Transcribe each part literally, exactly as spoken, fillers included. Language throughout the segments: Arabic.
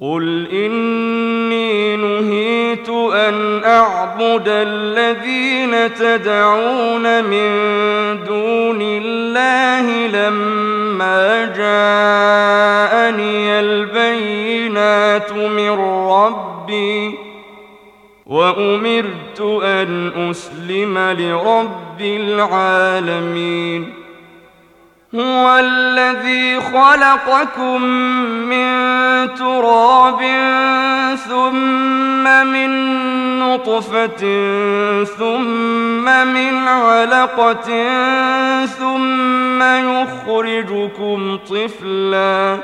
قل إني نهيت أن أعبد الذين تدعون من دون الله لما جاءني البينات من ربي وأمرت أن أسلم لرب العالمين. هو الذي خلقكم من تراب ثم من نطفة ثم من علقة ثم يخرجكم طفلا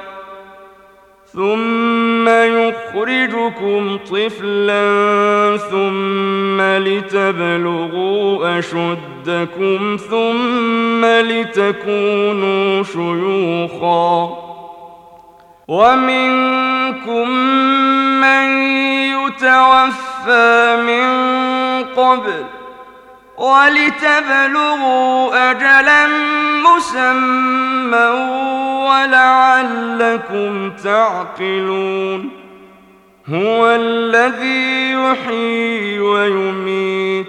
ثم يخرجكم طفلا ثم لتبلغوا أشدكم ثم لتكونوا شيوخا ومنكم من يتوفى من قبل ولتبلغوا أجلا مسمى ولعلكم تعقلون. هو الذي يحيي ويميت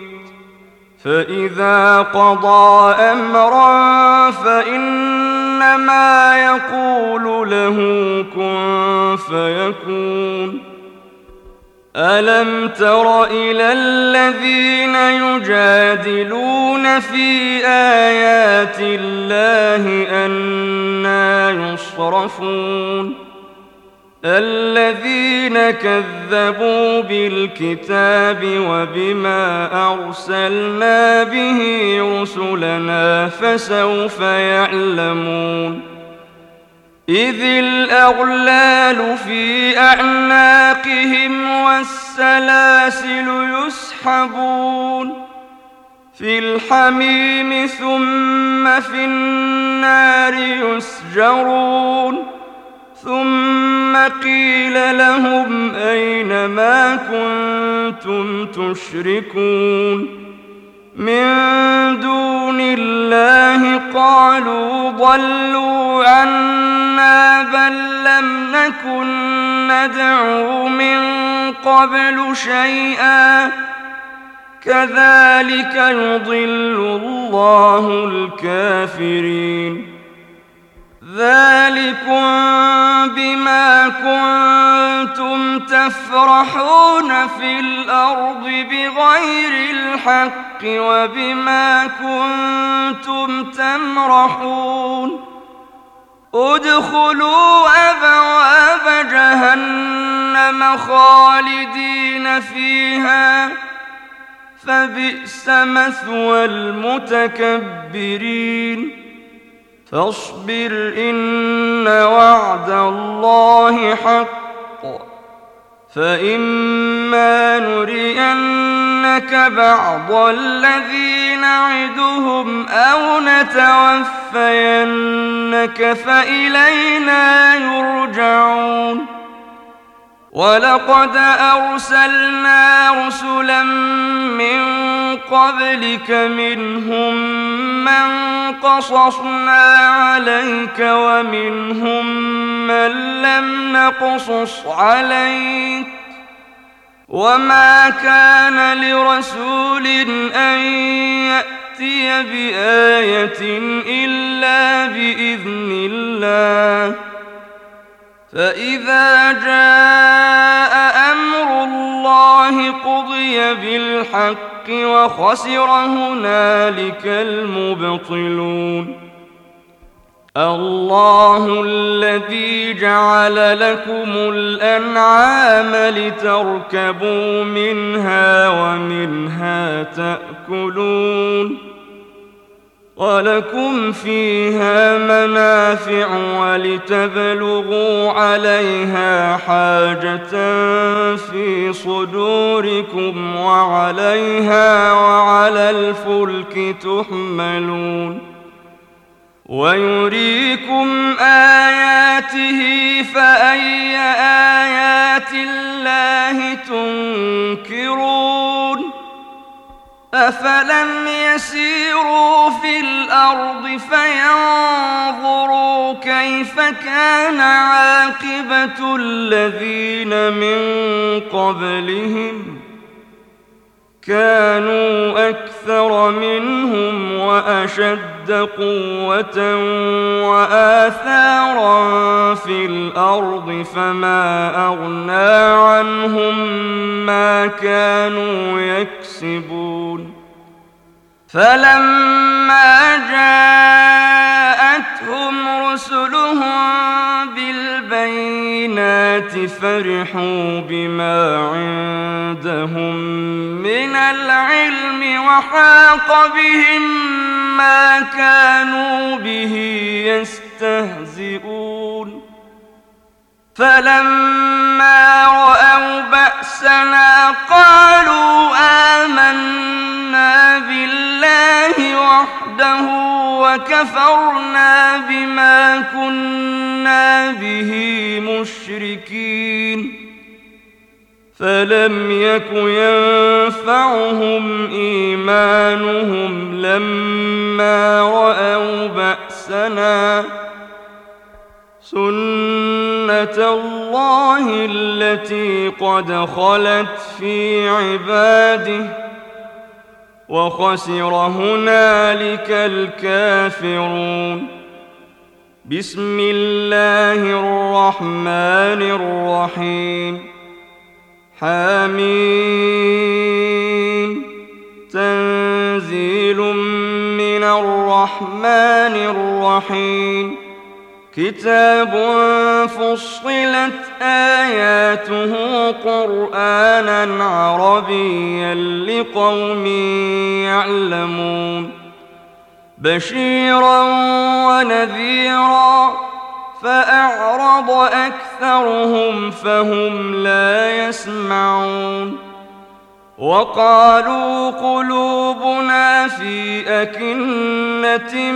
فإذا قضى أمرا فإنما يقول له كن فيكون. ألم تر إلى الذين يجادلون في آيات الله أنى يصرفون الذين كذبوا بالكتاب وبما أرسلنا به رسلنا فسوف يعلمون. إذ الأغلال في أعناقهم والسلاسل يسحبون في الحميم ثم في النار يسجرون ثم قيل لهم أين ما كنتم تشركون من دون الله قالوا ضلوا عنا بل لم نكن ندعو من قبل شيئا كذلك يضل الله الكافرين. ذلكم بما كنتم تفرحون في الأرض بغير الحق وبما كنتم تمرحون. ادخلوا أبواب جهنم خالدين فيها فبئس مثوى المتكبرين. فاصبر إن وعد الله حق فإما نرينك بعض الذي نعدهم أو نتوفينك فإلينا يرجعون. ولقد أرسلنا رسلا من قبلك منهم من قصصنا عليك ومنهم من لم نقصص عليك وما كان لرسول أن يأتي بآية إلا بإذن الله. فإذا جاء أمر الله قضي بالحق وخسر هنالك المبطلون. الله الذي جعل لكم الأنعام لتركبوا منها ومنها تأكلون ولكم فيها منافع ولتبلغوا عليها حاجة في صدوركم وعليها وعلى الفلك تحملون. ويريكم آياته فأي آيات الله تنكرون. أفلم يسيروا في الأرض فينظروا كيف كان عاقبة الذين من قبلهم كانوا أكثر منهم وأشد قوة وآثارا في الأرض فما أغنى عنهم ما كانوا يكسبون فلما جاءتهم رسلهم بالبينات فرحوا بما عندهم من العلم وحاق بهم ما كانوا به يستهزئون فلما رأوا بأسنا قالوا آمنا بالله وحده وكفرنا بما كنا به مشركين فلم يك ينفعهم إيمانهم لما رأوا بأسنا سنة الله التي قد خلت في عباده وخسر هنالك الكافرون بسم الله الرحمن الرحيم حميم تنزيل من الرحمن الرحيم كتاب فصلت آياته قرآنا عربيا لقوم يعلمون بشيرا ونذيرا فأعرض أكثرهم فهم لا يسمعون وقالوا قلوبنا في أكنة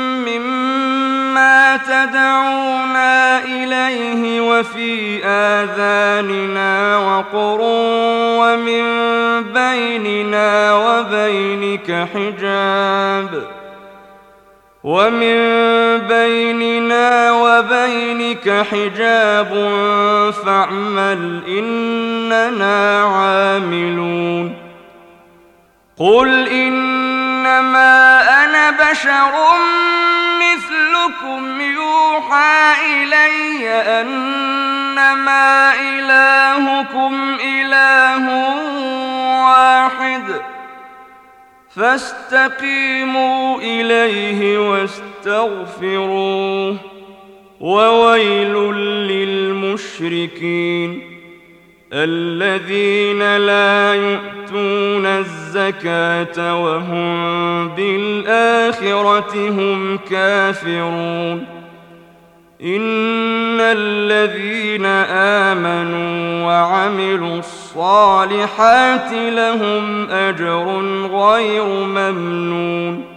مما تدعونا إليه وفي آذاننا وقر ومن بيننا وبينك حجاب ومن بيننا وبينك حجاب فاعمل إننا عاملون قل إنما أنا بشر مثلكم يوحى إلي أنما إلهكم إله واحد فاستقيموا إليه واستغفروه وويل للمشركين الذين لا يؤتون الزكاة وهم بالآخرة هم كافرون إن الذين آمنوا وعملوا الصالحات لهم أجر غير ممنون